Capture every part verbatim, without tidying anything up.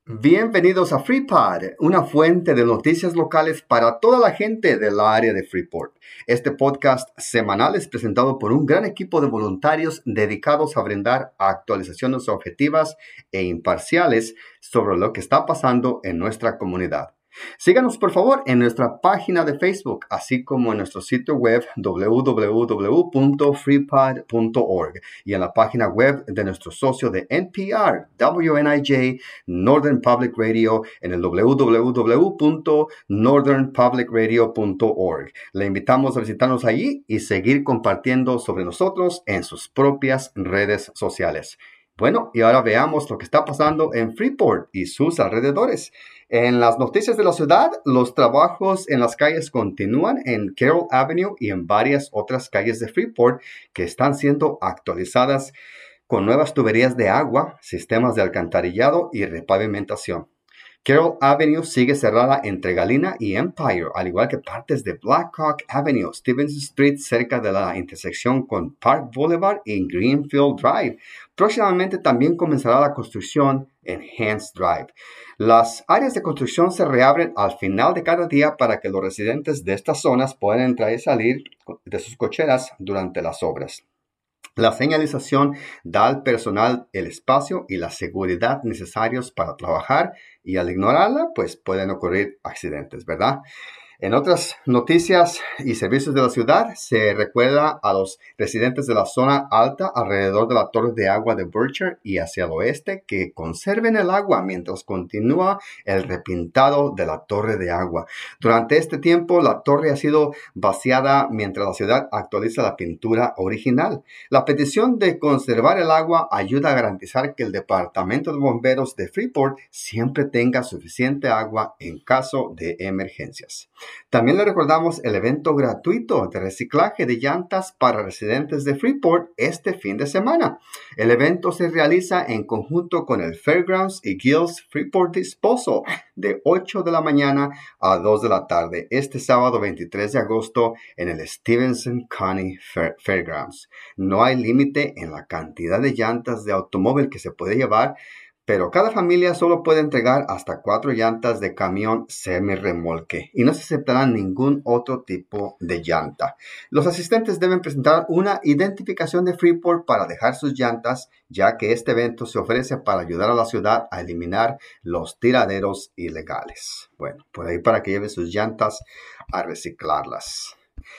Bienvenidos a FreePod, una fuente de noticias locales para toda la gente del área de Freeport. Este podcast semanal es presentado por un gran equipo de voluntarios dedicados a brindar actualizaciones objetivas e imparciales sobre lo que está pasando en nuestra comunidad. Síganos por favor en nuestra página de Facebook, así como en nuestro sitio web w w w punto freepod punto org y en la página web de nuestro socio de N P R, W N I J, Northern Public Radio, en el w w w punto northern public radio punto org. Le invitamos a visitarnos allí y seguir compartiendo sobre nosotros en sus propias redes sociales. Bueno, y ahora veamos lo que está pasando en Freeport y sus alrededores. En las noticias de la ciudad, los trabajos en las calles continúan en Carroll Avenue y en varias otras calles de Freeport que están siendo actualizadas con nuevas tuberías de agua, sistemas de alcantarillado y repavimentación. Carroll Avenue sigue cerrada entre Galena y Empire, al igual que partes de Blackhawk Avenue, Stevens Street cerca de la intersección con Park Boulevard y Greenfield Drive. Próximamente también comenzará la construcción en Hans Drive. Las áreas de construcción se reabren al final de cada día para que los residentes de estas zonas puedan entrar y salir de sus cocheras durante las obras. La señalización da al personal el espacio y la seguridad necesarios para trabajar y al ignorarla, pues pueden ocurrir accidentes, ¿verdad? En otras noticias y servicios de la ciudad, se recuerda a los residentes de la zona alta alrededor de la torre de agua de Bircher y hacia el oeste que conserven el agua mientras continúa el repintado de la torre de agua. Durante este tiempo, la torre ha sido vaciada mientras la ciudad actualiza la pintura original. La petición de conservar el agua ayuda a garantizar que el Departamento de Bomberos de Freeport siempre tenga suficiente agua en caso de emergencias. También le recordamos el evento gratuito de reciclaje de llantas para residentes de Freeport este fin de semana. El evento se realiza en conjunto con el Fairgrounds y Gills Freeport Disposal de ocho de la mañana a dos de la tarde este sábado veintitrés de agosto en el Stevenson County Fair Fairgrounds. No hay límite en la cantidad de llantas de automóvil que se puede llevar, pero cada familia solo puede entregar hasta cuatro llantas de camión semi-remolque y no se aceptará ningún otro tipo de llanta. Los asistentes deben presentar una identificación de Freeport para dejar sus llantas, ya que este evento se ofrece para ayudar a la ciudad a eliminar los tiraderos ilegales. Bueno, por ahí para que lleve sus llantas a reciclarlas.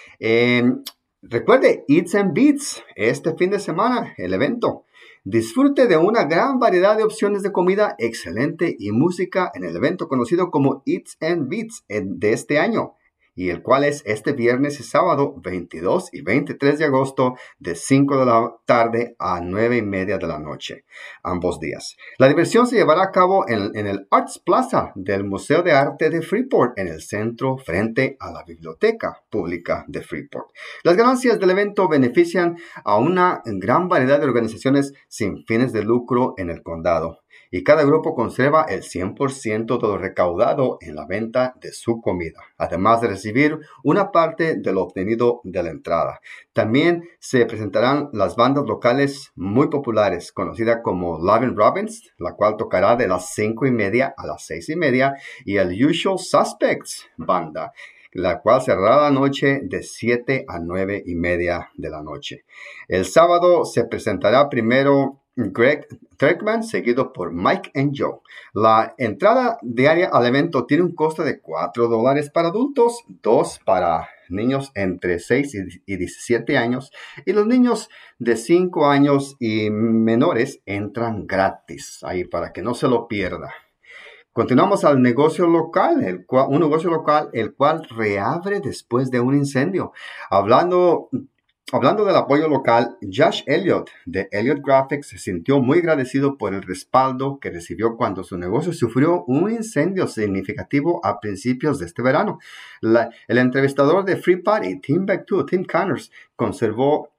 Eh, recuerde, Eats and Beats, este fin de semana, el evento. Disfrute de una gran variedad de opciones de comida excelente y música en el evento conocido como Eats and Beats de este año, y el cual es este viernes y sábado veintidós y veintitrés de agosto de cinco de la tarde a nueve y media de la noche, ambos días. La diversión se llevará a cabo en, en el Arts Plaza del Museo de Arte de Freeport, en el centro frente a la Biblioteca Pública de Freeport. Las ganancias del evento benefician a una gran variedad de organizaciones sin fines de lucro en el condado, y cada grupo conserva el cien por ciento de lo recaudado en la venta de su comida, además de recibir una parte de lo obtenido de la entrada. También se presentarán las bandas locales muy populares, conocida como Lovin' Robins, la cual tocará de las cinco y media a las seis y media, y el Usual Suspects Banda, la cual cerrará la noche de siete a nueve y media de la noche. El sábado se presentará primero Greg Trekman, seguido por Mike and Joe. La entrada diaria al evento tiene un costo de cuatro dólares para adultos, dos para niños entre seis y diecisiete años, y los niños de cinco años y menores entran gratis, ahí para que no se lo pierda. Continuamos al negocio local, el cual, un negocio local el cual reabre después de un incendio. Hablando Hablando del apoyo local, Josh Elliott de Elliott Graphics se sintió muy agradecido por el respaldo que recibió cuando su negocio sufrió un incendio significativo a principios de este verano. La, el entrevistador de Free Party, Timbuktu, Tim Connors, conservó,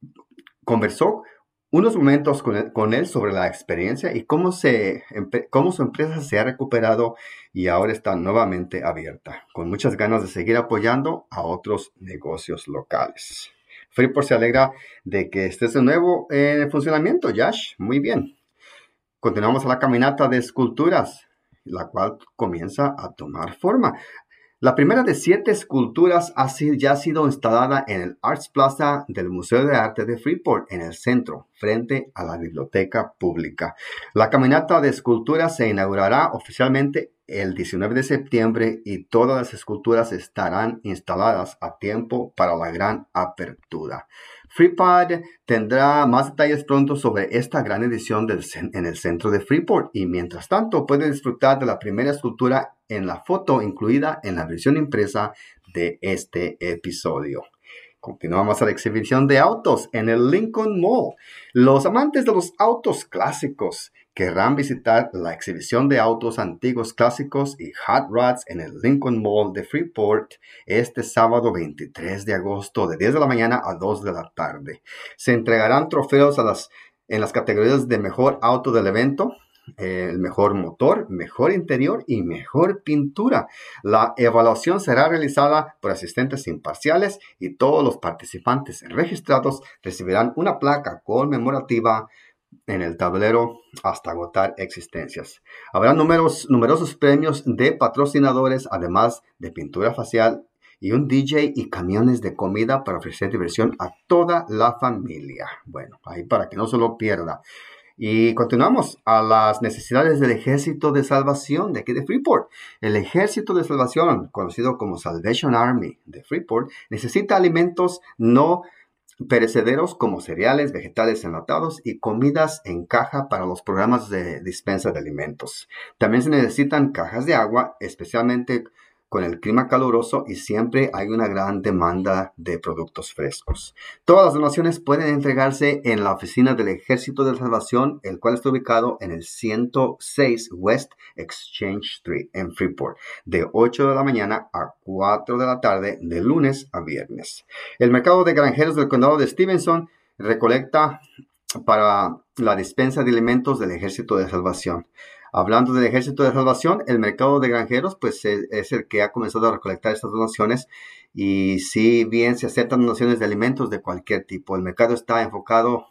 conversó unos momentos con él, con él sobre la experiencia y cómo, se, cómo su empresa se ha recuperado y ahora está nuevamente abierta, con muchas ganas de seguir apoyando a otros negocios locales. Freeport se alegra de que estés de nuevo en funcionamiento, Josh. Muy bien. Continuamos a la caminata de esculturas. la cual comienza a tomar forma. La primera de siete esculturas ha sido, ya ha sido instalada en el Arts Plaza del Museo de Arte de Freeport, en el centro, frente a la biblioteca pública. La caminata de esculturas se inaugurará oficialmente el diecinueve de septiembre y todas las esculturas estarán instaladas a tiempo para la gran apertura. FreePod tendrá más detalles pronto sobre esta gran edición del, en el centro de Freeport y mientras tanto puede disfrutar de la primera escultura en la foto incluida en la versión impresa de este episodio. Continuamos a la exhibición de autos en el Lincoln Mall. Los amantes de los autos clásicos querrán visitar la exhibición de autos antiguos clásicos y hot rods en el Lincoln Mall de Freeport este sábado veintitrés de agosto de diez de la mañana a dos de la tarde. Se entregarán trofeos a las, en las categorías de mejor auto del evento, el mejor motor, mejor interior y mejor pintura. La evaluación será realizada por asistentes imparciales y todos los participantes registrados recibirán una placa conmemorativa en el tablero hasta agotar existencias. Habrá numeros, numerosos premios de patrocinadores, además de pintura facial y un D J y camiones de comida para ofrecer diversión a toda la familia. Bueno, ahí para que no se lo pierda. Y continuamos a las necesidades del Ejército de Salvación de aquí de Freeport. El Ejército de Salvación, conocido como Salvation Army de Freeport, necesita alimentos no perecederos como cereales, vegetales enlatados y comidas en caja para los programas de dispensa de alimentos. También se necesitan cajas de agua, especialmente con el clima caluroso y siempre hay una gran demanda de productos frescos. Todas las donaciones pueden entregarse en la oficina del Ejército de Salvación, el cual está ubicado en el ciento seis West Exchange Street en Freeport, de ocho de la mañana a cuatro de la tarde, de lunes a viernes. El mercado de granjeros del condado de Stevenson recolecta para la dispensa de alimentos del Ejército de Salvación. Hablando del Ejército de Salvación, el mercado de granjeros pues es, es el que ha comenzado a recolectar estas donaciones y si bien se aceptan donaciones de alimentos de cualquier tipo, el mercado está enfocado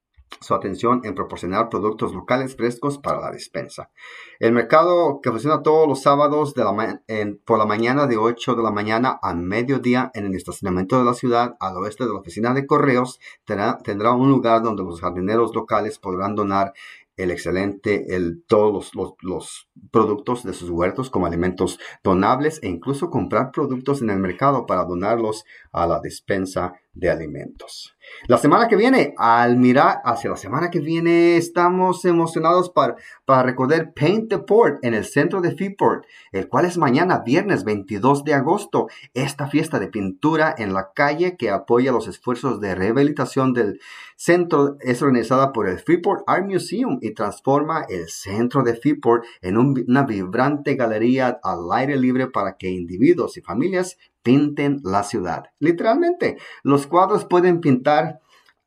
su atención en proporcionar productos locales frescos para la despensa. El mercado, que funciona todos los sábados de la en, por la mañana de ocho de la mañana a mediodía en el estacionamiento de la ciudad al oeste de la oficina de correos, tendrá, tendrá un lugar donde los jardineros locales podrán donar el excelente, el, todos los, los, los productos de sus huertos como alimentos donables e incluso comprar productos en el mercado para donarlos a la despensa de alimentos. La semana que viene, al mirar hacia la semana que viene, estamos emocionados para, para recordar Paint the Port en el centro de Freeport, el cual es mañana, viernes veintidós de agosto. Esta fiesta de pintura en la calle que apoya los esfuerzos de rehabilitación del centro es organizada por el Freeport Art Museum y transforma el centro de Freeport en un, una vibrante galería al aire libre para que individuos y familias pinten la ciudad. Literalmente, los cuadros pueden pintar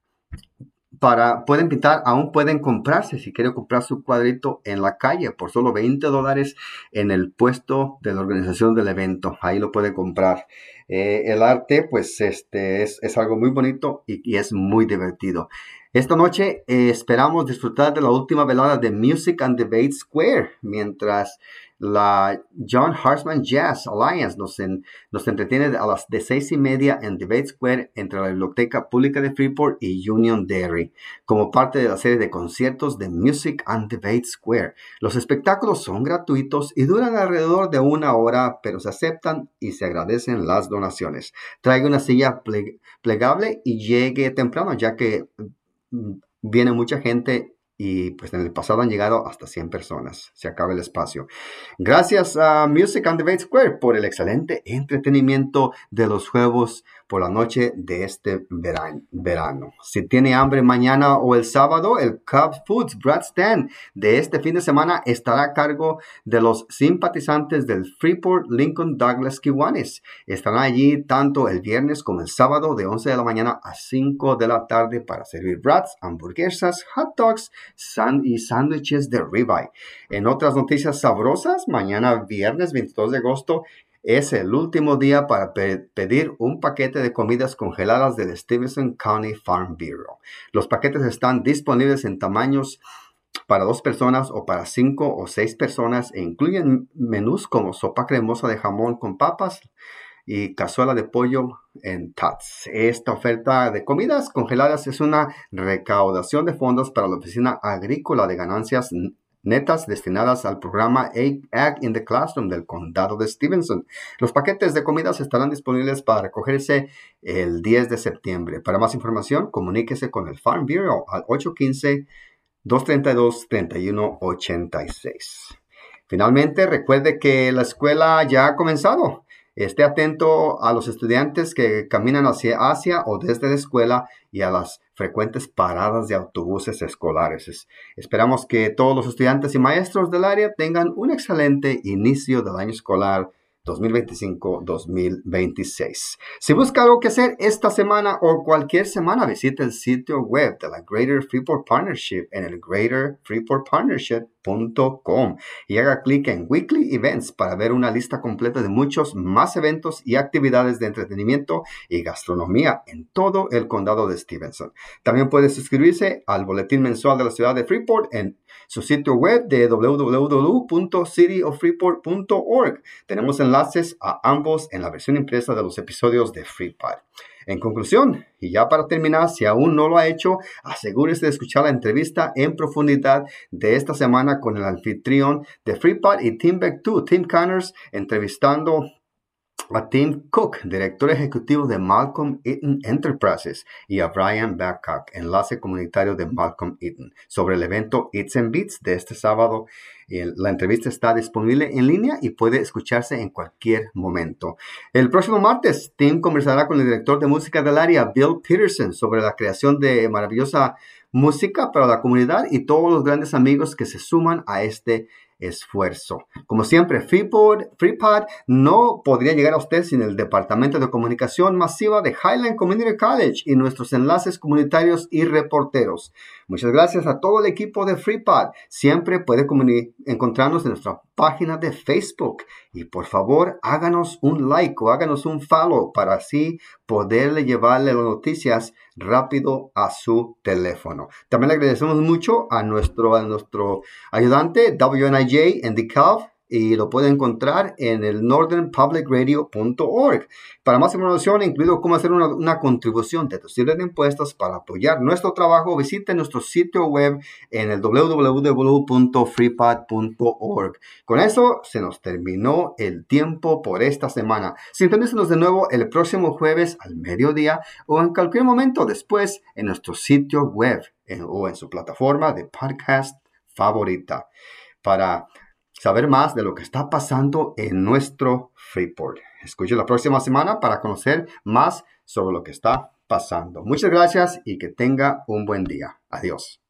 para, pueden pintar, aún pueden comprarse si quiere comprar su cuadrito en la calle por solo veinte dólares en el puesto de la organización del evento. Ahí lo puede comprar. Eh, el arte, pues, este es, es algo muy bonito y, y es muy divertido. Esta noche eh, esperamos disfrutar de la última velada de Music and Debate Square, mientras la John Hartman Jazz Alliance nos, en, nos entretiene a las de seis y media en Debate Square entre la Biblioteca Pública de Freeport y Union Dairy, como parte de la serie de conciertos de Music and Debate Square. Los espectáculos son gratuitos y duran alrededor de una hora, pero se aceptan y se agradecen las donaciones. Traiga una silla ple- plegable y llegue temprano, ya que viene mucha gente y pues en el pasado han llegado hasta cien personas. Se acaba el espacio. Gracias a Music and Debate Square por el excelente entretenimiento de los juegos por la noche de este verano. Si tiene hambre mañana o el sábado, el Cub Foods Brad Stand de este fin de semana estará a cargo de los simpatizantes del Freeport Lincoln Douglas Kiwanis. Estarán allí tanto el viernes como el sábado de once de la mañana a cinco de la tarde para servir brats, hamburguesas, hot dogs y sándwiches de ribeye. En otras noticias sabrosas, mañana viernes veintidós de agosto es el último día para pe- pedir un paquete de comidas congeladas del Stevenson County Farm Bureau. Los paquetes están disponibles en tamaños para dos personas o para cinco o seis personas e incluyen menús como sopa cremosa de jamón con papas y cazuela de pollo en tots. Esta oferta de comidas congeladas es una recaudación de fondos para la Oficina Agrícola de Ganancias Netas destinadas al programa Ag in the Classroom del Condado de Stevenson. Los paquetes de comidas estarán disponibles para recogerse el diez de septiembre. Para más información, comuníquese con el Farm Bureau al ocho uno cinco, dos tres dos, tres uno ocho seis. Finalmente, recuerde que la escuela ya ha comenzado. Esté atento a los estudiantes que caminan hacia, hacia o desde la escuela y a las frecuentes paradas de autobuses escolares. Es, esperamos que todos los estudiantes y maestros del área tengan un excelente inicio del año escolar dos mil veinticinco dos mil veintiséis. Si busca algo que hacer esta semana o cualquier semana, visite el sitio web de la Greater Freeport Partnership en el greater freeport partnership punto com y haga clic en Weekly Events para ver una lista completa de muchos más eventos y actividades de entretenimiento y gastronomía en todo el condado de Stevenson. También puede suscribirse al boletín mensual de la ciudad de Freeport en su sitio web de w w w punto city of freeport punto org. Tenemos enlaces a ambos en la versión impresa de los episodios de FreePod. En conclusión, y ya para terminar, si aún no lo ha hecho, asegúrese de escuchar la entrevista en profundidad de esta semana con el anfitrión de FreePod y Timbuktu, Tim Connors, entrevistando a Tim Cook, director ejecutivo de Malcolm Eaton Enterprises, y a Brian Babcock, enlace comunitario de Malcolm Eaton, sobre el evento Eats and Beats de este sábado. La entrevista está disponible en línea y puede escucharse en cualquier momento. El próximo martes, Tim conversará con el director de música del área, Bill Peterson, sobre la creación de maravillosa música para la comunidad y todos los grandes amigos que se suman a este esfuerzo. Como siempre, FreePod, FreePod no podría llegar a usted sin el Departamento de Comunicación Masiva de Highland Community College y nuestros enlaces comunitarios y reporteros. Muchas gracias a todo el equipo de FreePod. Siempre puede encontrarnos en nuestra página de Facebook. Y por favor, háganos un like o háganos un follow para así poderle llevarle las noticias rápido a su teléfono. También le agradecemos mucho a nuestro, a nuestro ayudante W N I J en DeKalb, y lo puede encontrar en el northern public radio punto org. Para más información, incluido cómo hacer una, una contribución deducible de impuestos para apoyar nuestro trabajo, visite nuestro sitio web en el w w w punto freepod punto org. Con eso se nos terminó el tiempo por esta semana. Sintonícenos de nuevo el próximo jueves al mediodía o en cualquier momento después en nuestro sitio web en, o en su plataforma de podcast favorita para saber más de lo que está pasando en nuestro Freeport. Escuche la próxima semana para conocer más sobre lo que está pasando. Muchas gracias y que tenga un buen día. Adiós.